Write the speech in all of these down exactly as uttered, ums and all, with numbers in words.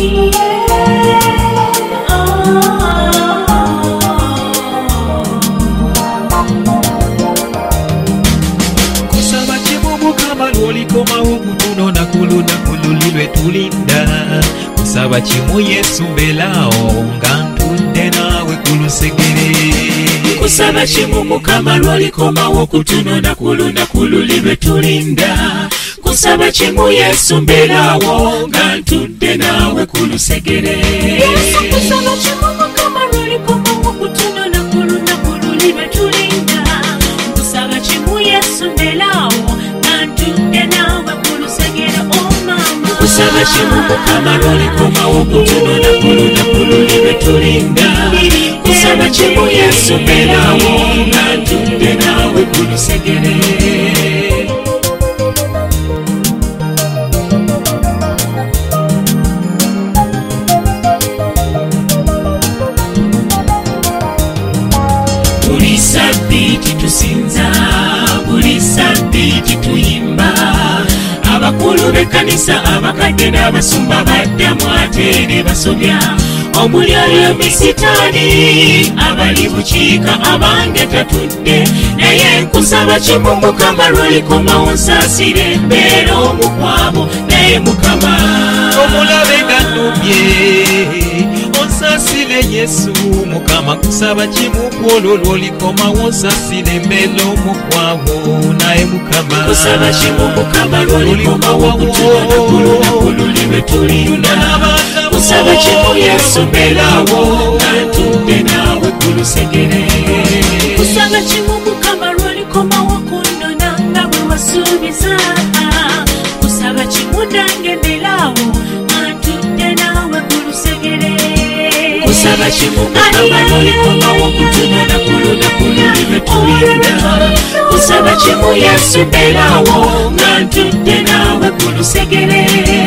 Kusaba chimu mukama lwolikomawo kutunona kuluna kululilwe tulinda. Kusaba chimu Yesu mbelawo nga ntudde nawe kulusegere. Kusaba chimu mukama lwolikomawo kutunona kuluna kululilwe tulinda. Kusaba chimu Yesu mbelawo nga ntudde nawe kulusegere. Kusaba chimu mukama lwolikomawo kutunona kuluna kululilwe tulinda. Kusaba chimu Yesu mbelawo nga ntudde nawe kulusegere. Oh mama. Kusaba chimu mukama lwolikomawo kutunona kuluna kululilwe tulinda. Kusaba chimu Yesu mbelawo nga ntudde nawe kulusegere. Buli sabbiiti tusinza, buli sabbiiti tuyimba. Abakulu b'ekkanisa abakadde n'abasumba baddamu ate ne basobya. Omulyayo misitaani abali bukiika abange tatudde. Naye nkusaba chimu mukama lwolikomawo nsaasire mbeera omu kwabo naye mukama. Omulabe nga nnumye onsaasire Yesu mukama. Kusaba chimu kwolwo lwolikomawo nsaasire mbeera omu kwabo naye mukama. Kusaba chimu mukama lwolikomawo kutunona kuluna kululilwe tulinda. Kusaba chimu Yesu mbelawo nga ntudde nawe kulusegere. Kusaba chimu mukama lwolikomawo kunona nga bwe wasuubiza. Kusaba chimu nange mbelawo nga ntudde nawe kulusegere. Kusaba chimu mukama lwolikomawo kutunona kuluna kululilwe tulinda. Kusaba chimu Yesu mbelawo nga ntudde nawe kulusegere.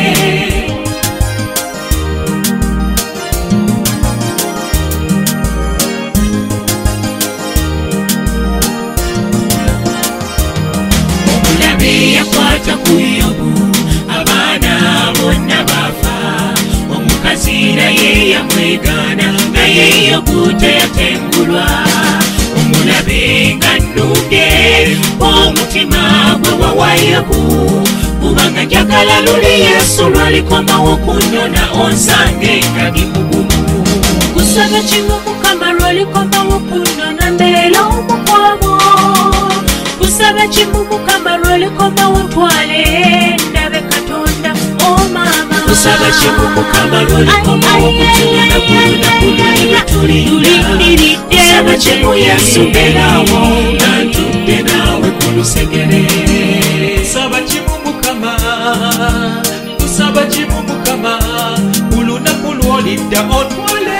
Yakwata ku Yobu abaana bonna bafa. Omukazi naye yamwegaana naye Yobu teyatengulwa. Omulabe nga nnunge omutima gwe wawa Yobu. Kubanga njagala luli Yesu lwolikomawo kunnona onsange nga ndi mugumu. Kusaba chimu mukama lwolikomawo kunnona mbeera omu kwabo. Kusaba chimu mukama lwolikomawo ntwale ndabe Katonda. Oh mama. Kusaba chimu mukama lwolikomawo kutunona kuluna kululilwe tulinda. Kusaba chimu Yesu mbelawo nga ntudde nawe kulusegere. Kusaba chimu mukama, kusaba chimu mukama, olunaku lwolidda otwale.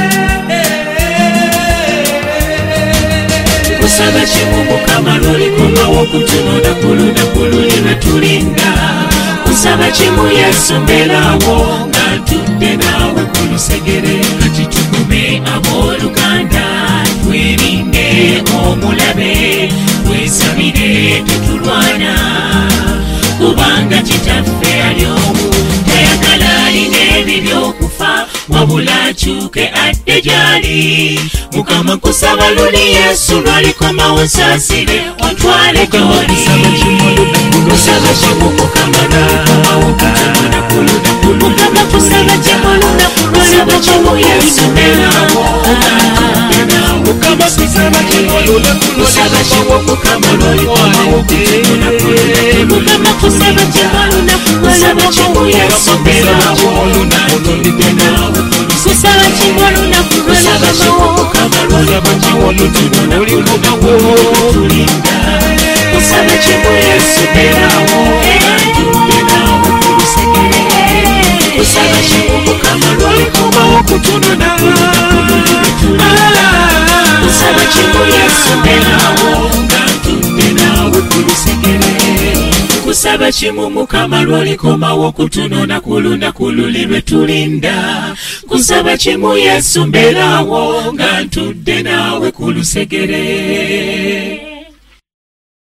Kusaba chimu mukama lwolikomawo kutunona kuluna kululilwe tulinda. Kusaba chimu Yesu mbelawo nga ntudde nawe kulusegere. Kati tukume abooluganda twerinde omulabe. Twesabire tetulwana kubanga kitaffe ali omu. Tayagala alina ebibyokufa wabula akyuke adde gy'ali. Mukama kusaba luli Yesu lwolikomawo nsaasire ontwale gy'oli. Kusaba chimu mukama lwolikomawo kutunona kuluna kululilwe tulinda. Kusaba chimu Yesu mbelawo nga ntudde nawe. Kusaba chimu Kusaba chimu mukama lwolikomawo kutunona kuluna kululilwe tulinda. Kusaba chimu Yesu mbelawo nga ntudde nawe. Kusaba chimu olunaku lwolikomawo. Kusaba chimu mukama lwolikomawo kutunona kululilwe tulinda. Kusaba chimu Yesu mbelawo nga ntudde nawe kulusegere. Kusaba chimu mukama lwolikomawo kutunona kuluna kululilwe tulinda. Kusaba chimu Yesu mbelawo nga ntudde nawe kulusegere. Kusaba chimu mukama lwolikomawo kutunona kuluna kululilwe tulinda. Kusaba chimu Yesu mbelawo nga ntudde nawe kulusegere.